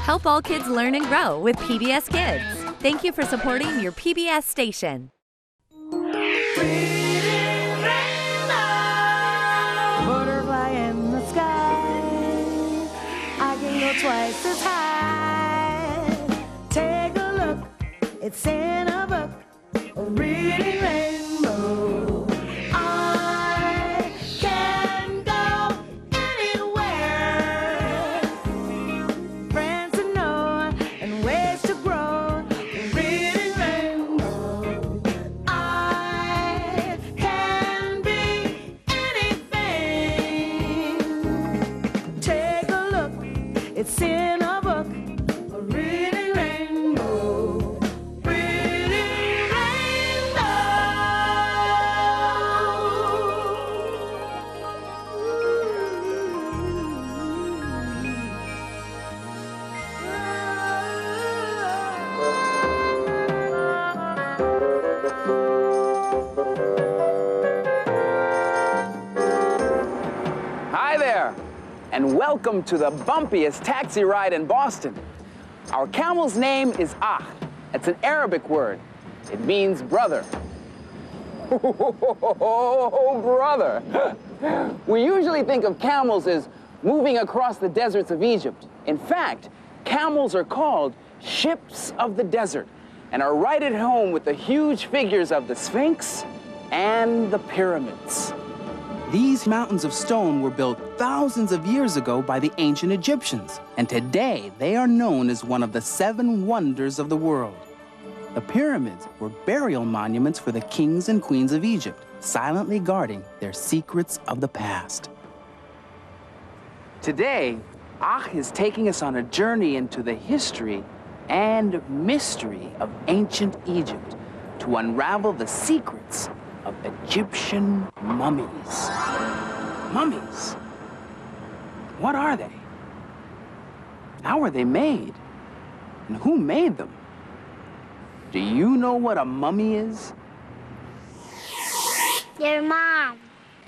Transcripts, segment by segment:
Help all kids learn and grow with PBS Kids. Thank you for supporting your PBS station. Butterfly in the sky, I can go twice as high. Take a look, it's in a book, a reading rainbow. I can go anywhere. Friends to know and ways to grow, a reading rainbow. I can be anything. Take a look, it's in a book, a reading rainbow. Reading Hi there, and welcome to the bumpiest taxi ride in Boston. Our camel's name is Akh. It's an Arabic word. It means brother. Oh, brother. We usually think of camels as moving across the deserts of Egypt. In fact, camels are called ships of the desert and are right at home with the huge figures of the Sphinx and the pyramids. These mountains of stone were built thousands of years ago by the ancient Egyptians, and today they are known as one of the 7 wonders of the world. The pyramids were burial monuments for the kings and queens of Egypt, silently guarding their secrets of the past. Today, Akh is taking us on a journey into the history and mystery of ancient Egypt to unravel the secrets of Egyptian mummies. Mummies? What are they? How are they made? And who made them? Do you know what a mummy is? Your mom.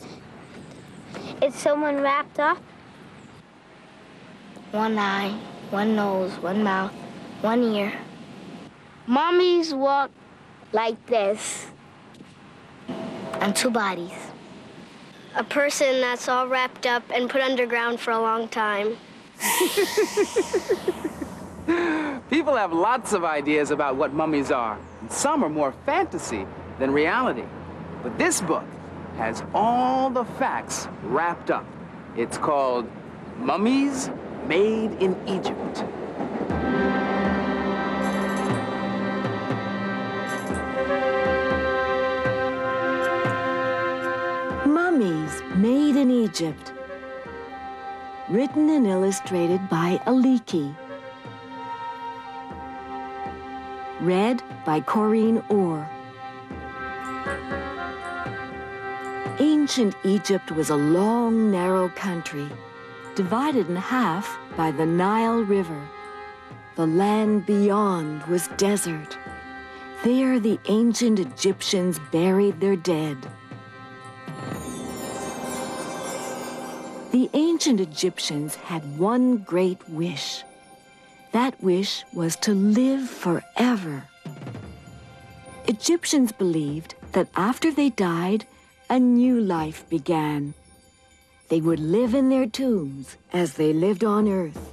Is someone wrapped up? One eye, one nose, one mouth, one ear. Mummies walk like this. And 2 bodies. A person that's all wrapped up and put underground for a long time. People have lots of ideas about what mummies are. And some are more fantasy than reality. But this book has all the facts wrapped up. It's called Mummies Made in Egypt. Mummies Made in Egypt. Written and illustrated by Aliki. Read by Corinne Orr. Ancient Egypt was a long, narrow country, divided in half by the Nile River. The land beyond was desert. There the ancient Egyptians buried their dead. The ancient Egyptians had one great wish. That wish was to live forever. Egyptians believed that after they died, a new life began. They would live in their tombs as they lived on earth.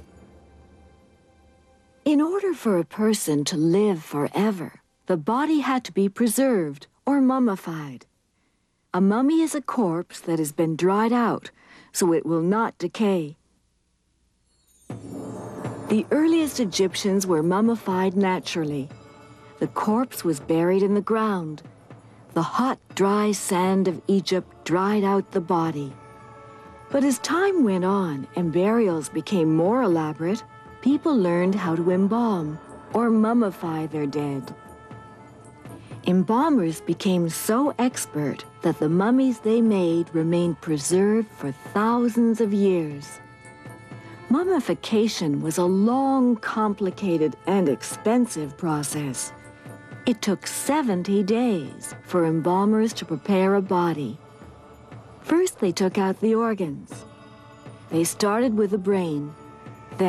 In order for a person to live forever, the body had to be preserved or mummified. A mummy is a corpse that has been dried out, so it will not decay. The earliest Egyptians were mummified naturally. The corpse was buried in the ground. The hot, dry sand of Egypt dried out the body. But as time went on and burials became more elaborate, people learned how to embalm or mummify their dead. Embalmers became so expert that the mummies they made remained preserved for thousands of years. Mummification was a long, complicated, and expensive process. It took 70 days for embalmers to prepare a body. First, they took out the organs. They started with the brain. Then,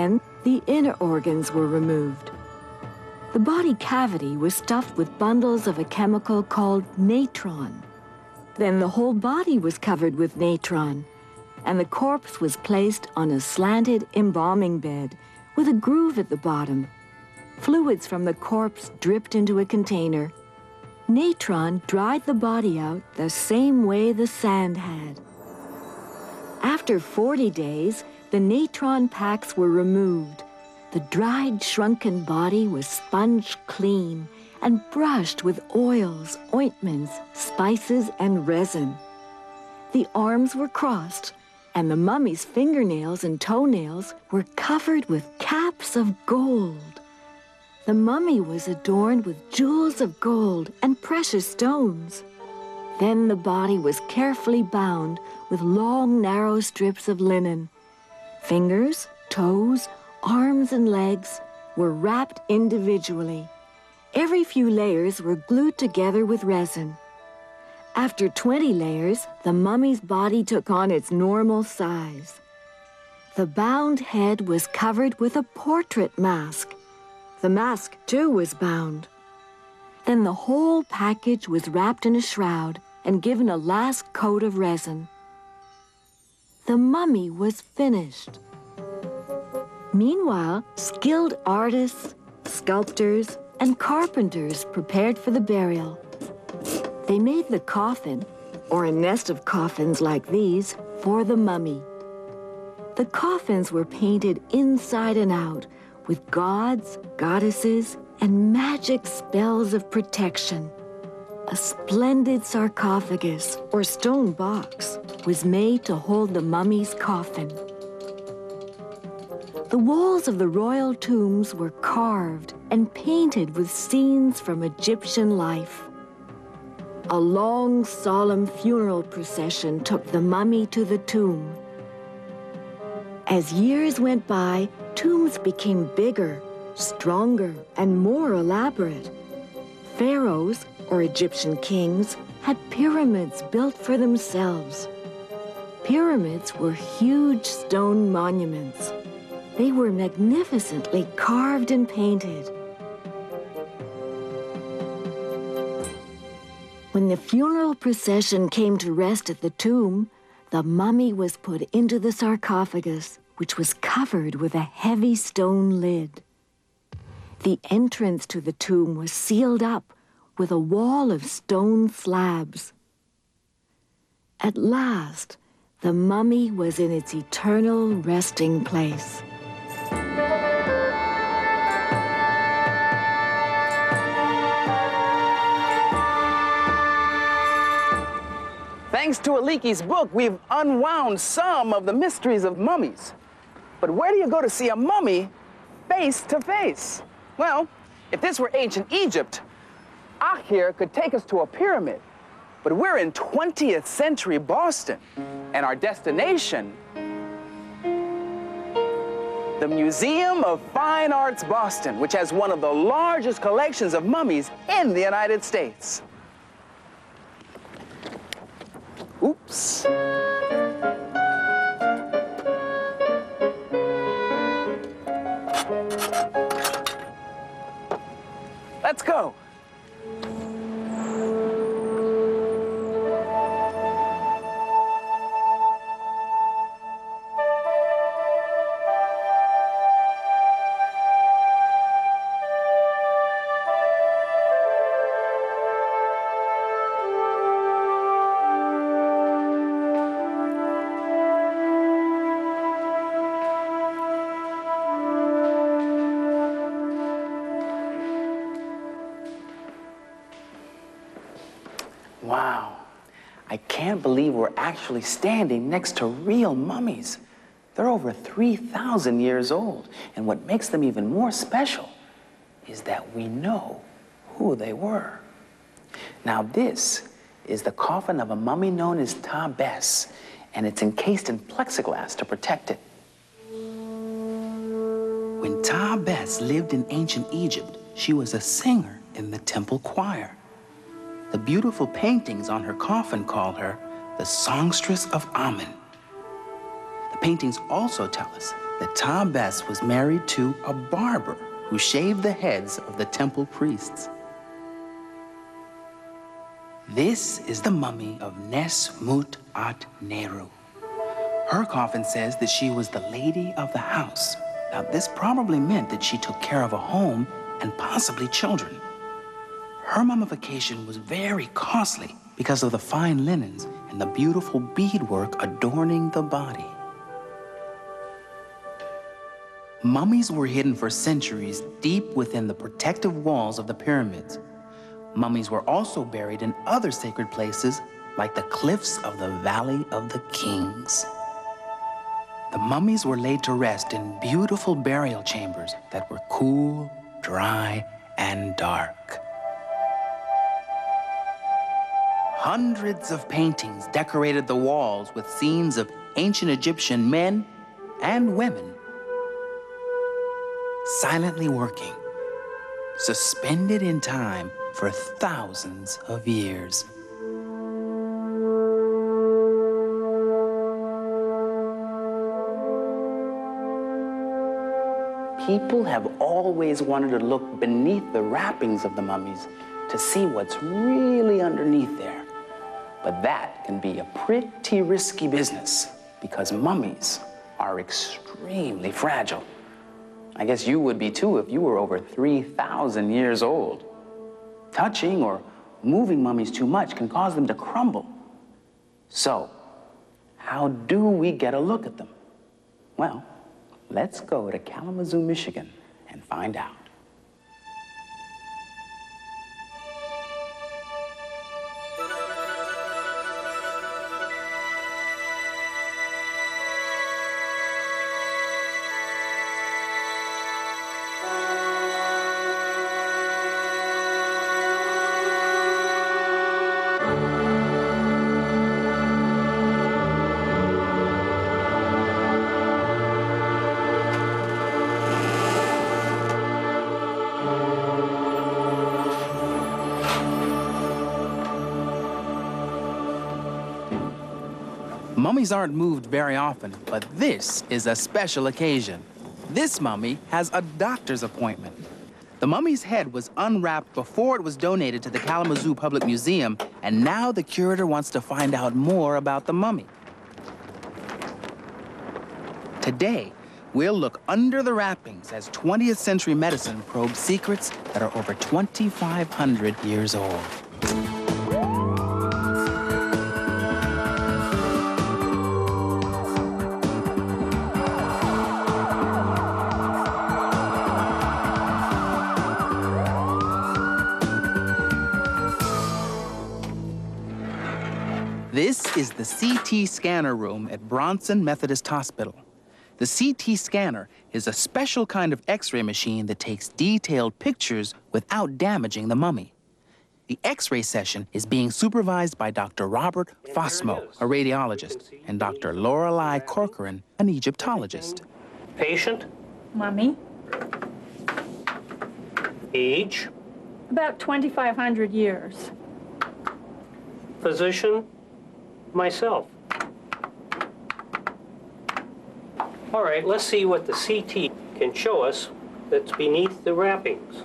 the inner organs were removed. The body cavity was stuffed with bundles of a chemical called natron. Then the whole body was covered with natron, and the corpse was placed on a slanted embalming bed with a groove at the bottom. Fluids from the corpse dripped into a container. Natron dried the body out the same way the sand had. After 40 days, the natron packs were removed. The dried, shrunken body was sponged clean and brushed with oils, ointments, spices, and resin. The arms were crossed, and the mummy's fingernails and toenails were covered with caps of gold. The mummy was adorned with jewels of gold and precious stones. Then the body was carefully bound with long, narrow strips of linen. Fingers, toes, arms, and legs were wrapped individually. Every few layers were glued together with resin. After 20 layers, the mummy's body took on its normal size. The bound head was covered with a portrait mask. The mask, too, was bound. Then the whole package was wrapped in a shroud and given a last coat of resin. The mummy was finished. Meanwhile, skilled artists, sculptors, and carpenters prepared for the burial. They made the coffin, or a nest of coffins like these, for the mummy. The coffins were painted inside and out with gods, goddesses, and magic spells of protection. A splendid sarcophagus, or stone box, was made to hold the mummy's coffin. The walls of the royal tombs were carved and painted with scenes from Egyptian life. A long, solemn funeral procession took the mummy to the tomb. As years went by, tombs became bigger, stronger, and more elaborate. Pharaohs, or Egyptian kings, had pyramids built for themselves. Pyramids were huge stone monuments. They were magnificently carved and painted. When the funeral procession came to rest at the tomb, the mummy was put into the sarcophagus, which was covered with a heavy stone lid. The entrance to the tomb was sealed up with a wall of stone slabs. At last, the mummy was in its eternal resting place. Thanks to Aliki's book, we've unwound some of the mysteries of mummies. But where do you go to see a mummy face to face? Well, if this were ancient Egypt, Akhir could take us to a pyramid. But we're in 20th century Boston, and our destination, the Museum of Fine Arts Boston, which has one of the largest collections of mummies in the United States. Oops. Let's go. Wow, I can't believe we're actually standing next to real mummies. They're over 3,000 years old, and what makes them even more special is that we know who they were. Now this is the coffin of a mummy known as Ta Bes, and it's encased in plexiglass to protect it. When Ta Bes lived in ancient Egypt, she was a singer in the temple choir. The beautiful paintings on her coffin call her the songstress of Amen. The paintings also tell us that Ta-Bes was married to a barber who shaved the heads of the temple priests. This is the mummy of Nesmut-at-Nehru. Her coffin says that she was the lady of the house. Now, this probably meant that she took care of a home and possibly children. Her mummification was very costly because of the fine linens and the beautiful beadwork adorning the body. Mummies were hidden for centuries deep within the protective walls of the pyramids. Mummies were also buried in other sacred places like the cliffs of the Valley of the Kings. The mummies were laid to rest in beautiful burial chambers that were cool, dry, and dark. Hundreds of paintings decorated the walls with scenes of ancient Egyptian men and women silently working, suspended in time for thousands of years. People have always wanted to look beneath the wrappings of the mummies to see what's really underneath there. But that can be a pretty risky business because mummies are extremely fragile. I guess you would be too if you were over 3,000 years old. Touching or moving mummies too much can cause them to crumble. So, how do we get a look at them? Well, let's go to Kalamazoo, Michigan, and find out. Mummies aren't moved very often, but this is a special occasion. This mummy has a doctor's appointment. The mummy's head was unwrapped before it was donated to the Kalamazoo Public Museum, and now the curator wants to find out more about the mummy. Today, we'll look under the wrappings as 20th century medicine probes secrets that are over 2,500 years old. This is the CT scanner room at Bronson Methodist Hospital. The CT scanner is a special kind of X-ray machine that takes detailed pictures without damaging the mummy. The X-ray session is being supervised by Dr. Robert Fosmo, a radiologist, and Dr. Lorelei Corcoran, an Egyptologist. Patient? Mummy? Age? About 2,500 years. Physician? Myself. All right, let's see what the CT can show us that's beneath the wrappings.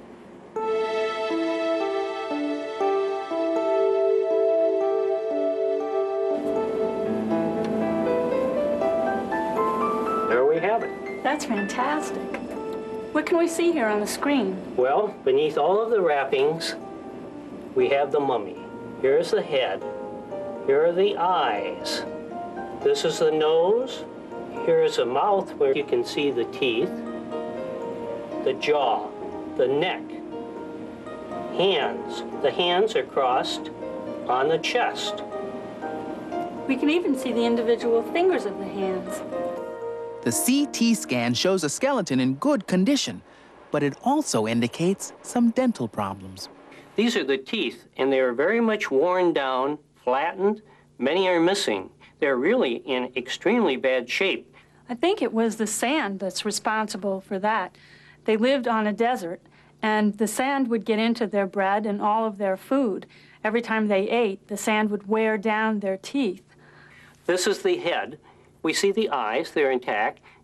There we have it. That's fantastic. What can we see here on the screen? Well, beneath all of the wrappings, we have the mummy. Here's the head. Here are the eyes. This is the nose. Here is a mouth where you can see the teeth, the jaw, the neck, hands. The hands are crossed on the chest. We can even see the individual fingers of the hands. The CT scan shows a skeleton in good condition, but it also indicates some dental problems. These are the teeth, and they are very much worn down, flattened. Many are missing. They're really in extremely bad shape. I think it was the sand that's responsible for that. They lived on a desert, and the sand would get into their bread and all of their food. Every time they ate, the sand would wear down their teeth. This is the head. We see the eyes, they're intact.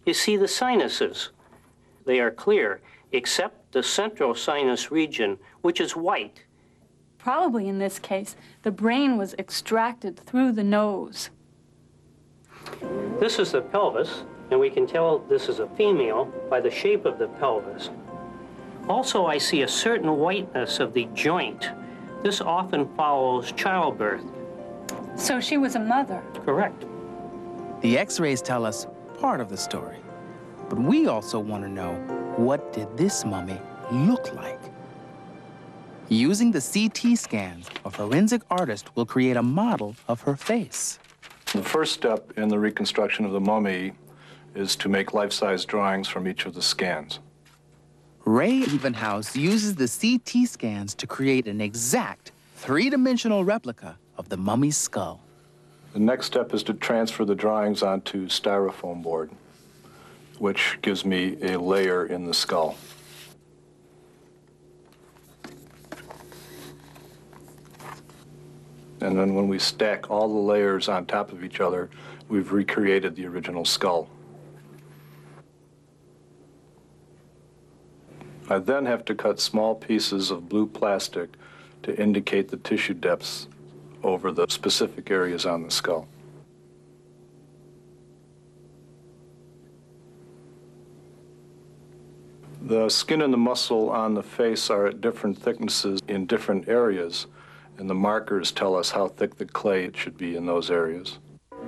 You see the sinuses. They are clear, except the central sinus region, which is white. Probably in this case, the brain was extracted through the nose. This is the pelvis, and we can tell this is a female by the shape of the pelvis. Also, I see a certain whiteness of the joint. This often follows childbirth. So she was a mother. Correct. The X-rays tell us part of the story, but we also want to know, what did this mummy look like? Using the CT scans, a forensic artist will create a model of her face. The first step in the reconstruction of the mummy is to make life-size drawings from each of the scans. Ray Evenhouse uses the CT scans to create an exact three-dimensional replica of the mummy's skull. The next step is to transfer the drawings onto styrofoam board, which gives me a layer in the skull. And then when we stack all the layers on top of each other, we've recreated the original skull. I then have to cut small pieces of blue plastic to indicate the tissue depths over the specific areas on the skull. The skin and the muscle on the face are at different thicknesses in different areas, and the markers tell us how thick the clay it should be in those areas.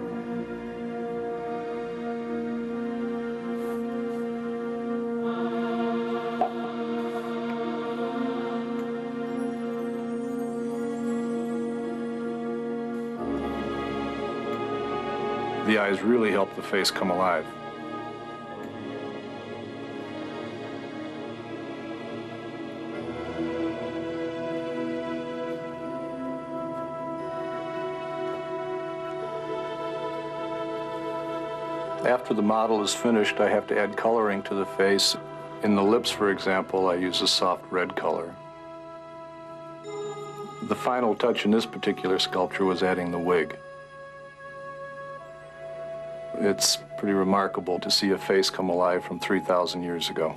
The eyes really help the face come alive. After the model is finished, I have to add coloring to the face. In the lips, for example, I use a soft red color. The final touch in this particular sculpture was adding the wig. It's pretty remarkable to see a face come alive from 3,000 years ago.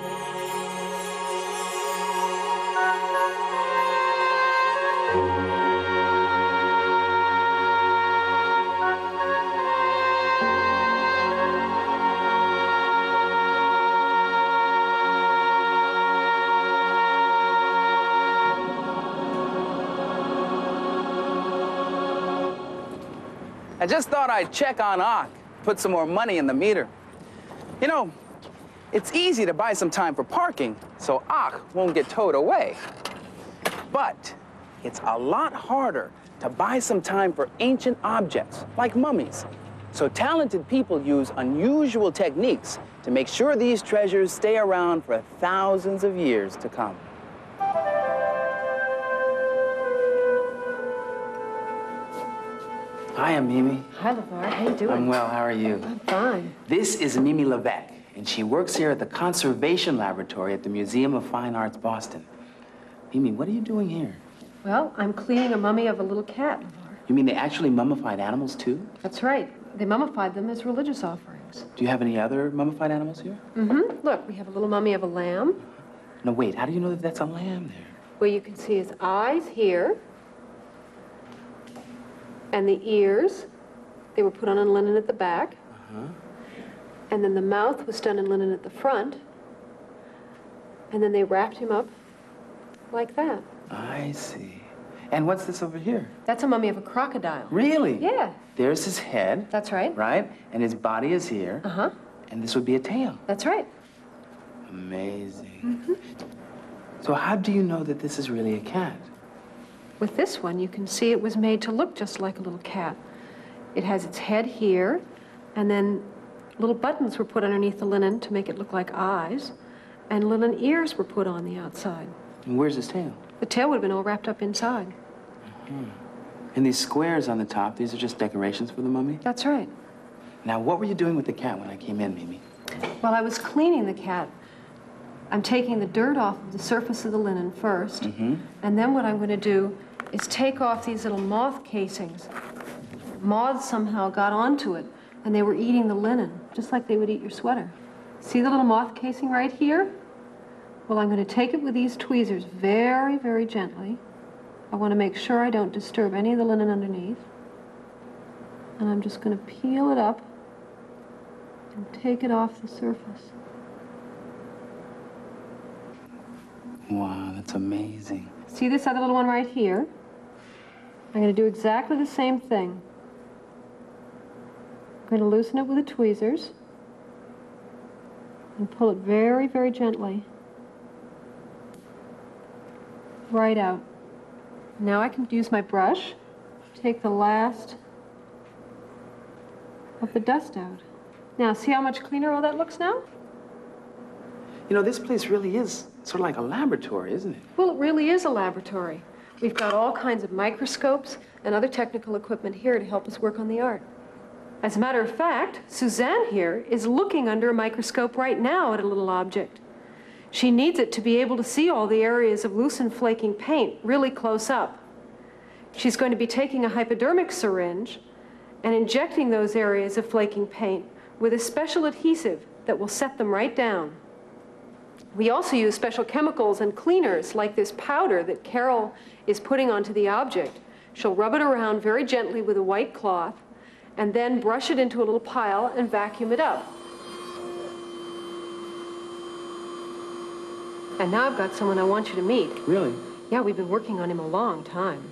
I just thought I'd check on Ak, put some more money in the meter. You know, it's easy to buy some time for parking, so Ak won't get towed away. But it's a lot harder to buy some time for ancient objects, like mummies. So talented people use unusual techniques to make sure these treasures stay around for thousands of years to come. Hi, I'm Mimi. Hi, LeVar. How you doing? I'm well. How are you? I'm fine. This is Mimi Levesque, and she works here at the Conservation Laboratory at the Museum of Fine Arts, Boston. Mimi, what are you doing here? Well, I'm cleaning a mummy of a little cat, LeVar. You mean they actually mummified animals, too? That's right. They mummified them as religious offerings. Do you have any other mummified animals here? Mm-hmm. Look, we have a little mummy of a lamb. No, wait. How do you know that that's a lamb there? Well, you can see his eyes here. And the ears, they were put on in linen at the back. Uh-huh. And then the mouth was done in linen at the front. And then they wrapped him up like that. I see. And what's this over here? That's a mummy of a crocodile. Really? Yeah. There's his head. That's right. Right? And his body is here. Uh-huh. And this would be a tail. That's right. Amazing. Mm-hmm. So how do you know that this is really a cat? With this one, you can see it was made to look just like a little cat. It has its head here, and then little buttons were put underneath the linen to make it look like eyes, and linen ears were put on the outside. And where's his tail? The tail would have been all wrapped up inside. Mm-hmm. And these squares on the top, these are just decorations for the mummy? That's right. Now, what were you doing with the cat when I came in, Mimi? While I was cleaning the cat, I'm taking the dirt off of the surface of the linen first, and then what I'm going to do is take off these little moth casings. Moths somehow got onto it, and they were eating the linen, just like they would eat your sweater. See the little moth casing right here? Well, I'm going to take it with these tweezers very, very gently. I want to make sure I don't disturb any of the linen underneath. And I'm just going to peel it up and take it off the surface. Wow, that's amazing. See this other little one right here? I'm going to do exactly the same thing. I'm going to loosen it with the tweezers and pull it very, very gently right out. Now I can use my brush, take the last of the dust out. Now, see how much cleaner all that looks now? You know, this place really is sort of like a laboratory, isn't it? Well, it really is a laboratory. We've got all kinds of microscopes and other technical equipment here to help us work on the art. As a matter of fact, Suzanne here is looking under a microscope right now at a little object. She needs it to be able to see all the areas of loose and flaking paint really close up. She's going to be taking a hypodermic syringe and injecting those areas of flaking paint with a special adhesive that will set them right down. We also use special chemicals and cleaners like this powder that Carol is putting onto the object. She'll rub it around very gently with a white cloth and then brush it into a little pile and vacuum it up. And now I've got someone I want you to meet. Really? Yeah, we've been working on him a long time.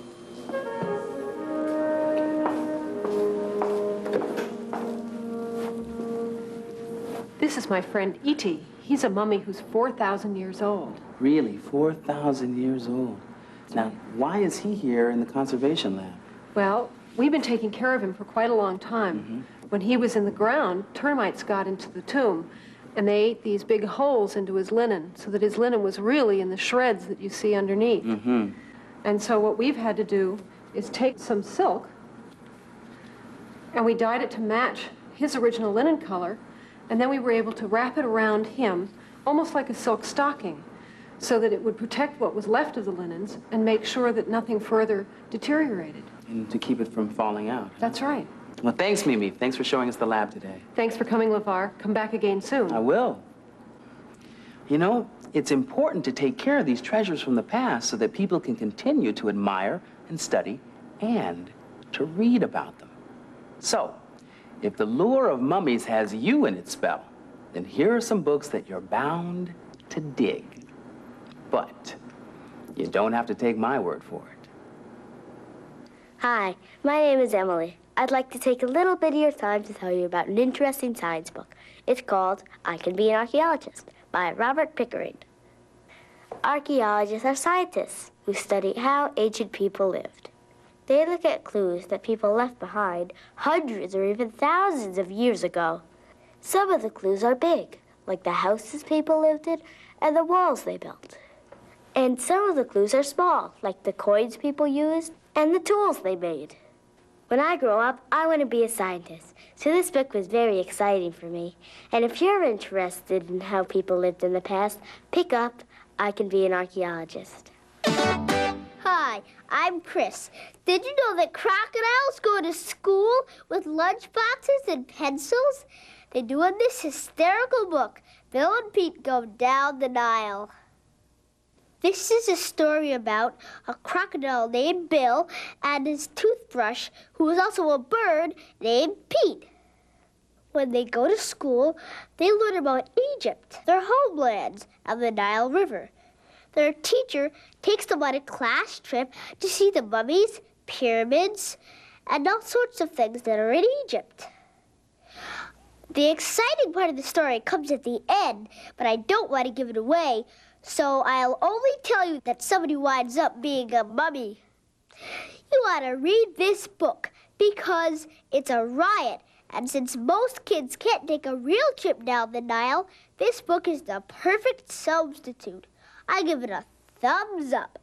This is my friend E.T. He's a mummy who's 4,000 years old. Really? 4,000 years old? Now, why is he here in the conservation lab? Well, we've been taking care of him for quite a long time. Mm-hmm. When he was in the ground, termites got into the tomb, and they ate these big holes into his linen, so that his linen was really in the shreds that you see underneath. Mm-hmm. And so what we've had to do is take some silk, and we dyed it to match his original linen color, and then we were able to wrap it around him, almost like a silk stocking, so that it would protect what was left of the linens and make sure that nothing further deteriorated. And to keep it from falling out. That's right. Well, thanks, Mimi. Thanks for showing us the lab today. Thanks for coming, LeVar. Come back again soon. I will. You know, it's important to take care of these treasures from the past so that people can continue to admire and study and to read about them. So, if the lure of mummies has you in its spell, then here are some books that you're bound to dig. But you don't have to take my word for it. Hi, my name is Emily. I'd like to take a little bit of your time to tell you about an interesting science book. It's called I Can Be an Archaeologist by Robert Pickering. Archaeologists are scientists who study how ancient people lived. They look at clues that people left behind hundreds or even thousands of years ago. Some of the clues are big, like the houses people lived in and the walls they built. And some of the clues are small, like the coins people used and the tools they made. When I grow up, I want to be a scientist, so this book was very exciting for me. And if you're interested in how people lived in the past, pick up I Can Be an Archaeologist. Hi, I'm Chris. Did you know that crocodiles go to school with lunchboxes and pencils? They do in this hysterical book, Bill and Pete Go Down the Nile. This is a story about a crocodile named Bill and his toothbrush, who was also a bird named Pete. When they go to school, they learn about Egypt, their homelands, and the Nile River. Their teacher takes them on a class trip to see the mummies, pyramids, and all sorts of things that are in Egypt. The exciting part of the story comes at the end, but I don't want to give it away, so I'll only tell you that somebody winds up being a mummy. You ought to read this book because it's a riot, and since most kids can't take a real trip down the Nile, this book is the perfect substitute. I give it a thumbs up.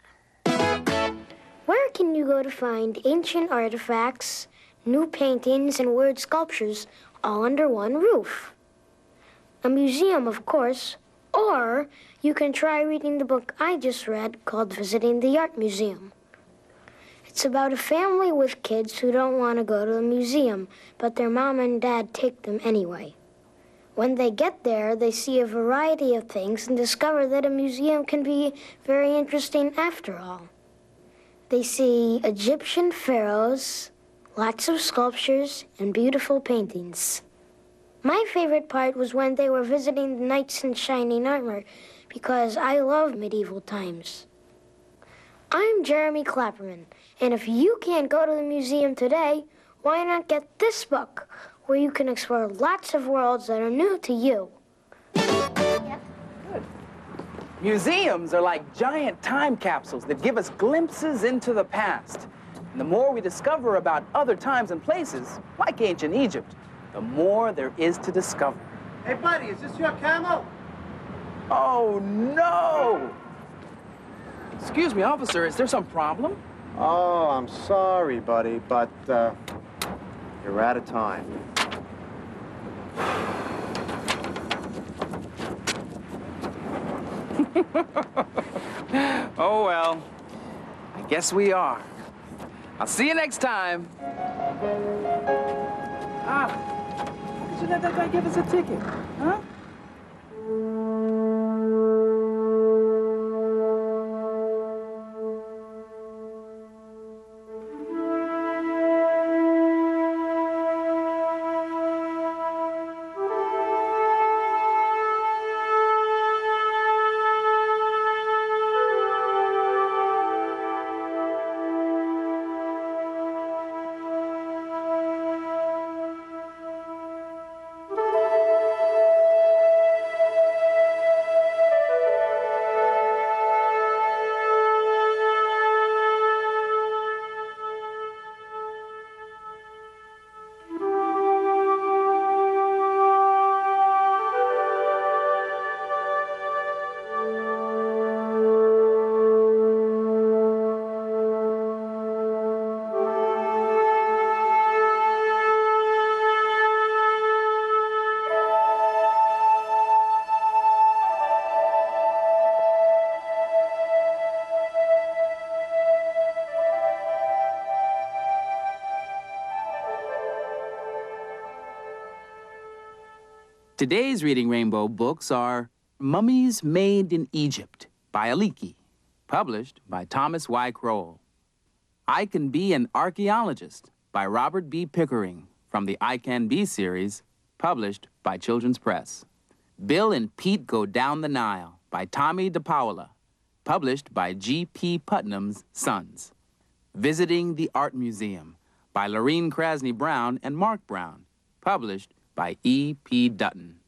Where can you go to find ancient artifacts, new paintings, and weird sculptures all under one roof? A museum, of course. Or you can try reading the book I just read called Visiting the Art Museum. It's about a family with kids who don't want to go to the museum, but their mom and dad take them anyway. When they get there, they see a variety of things and discover that a museum can be very interesting after all. They see Egyptian pharaohs, lots of sculptures, and beautiful paintings. My favorite part was when they were visiting the knights in shining armor, because I love medieval times. I'm Jeremy Clapperman, and if you can't go to the museum today, why not get this book, where you can explore lots of worlds that are new to you. Good. Museums are like giant time capsules that give us glimpses into the past. And the more we discover about other times and places, like ancient Egypt, the more there is to discover. Hey, buddy, is this your camel? Oh, no! Excuse me, officer, is there some problem? Oh, I'm sorry, buddy, but you're out of time. Oh, well, I guess we are. I'll see you next time. Did you let that guy give us a ticket, huh? Today's Reading Rainbow books are Mummies Made in Egypt by Aliki, published by Thomas Y. Crowell. I Can Be an Archaeologist by Robert B. Pickering from the I Can Be series, published by Children's Press. Bill and Pete Go Down the Nile by Tommy DePaola, published by G.P. Putnam's Sons. Visiting the Art Museum by Lorene Krasny Brown and Mark Brown, published by E.P. Dutton.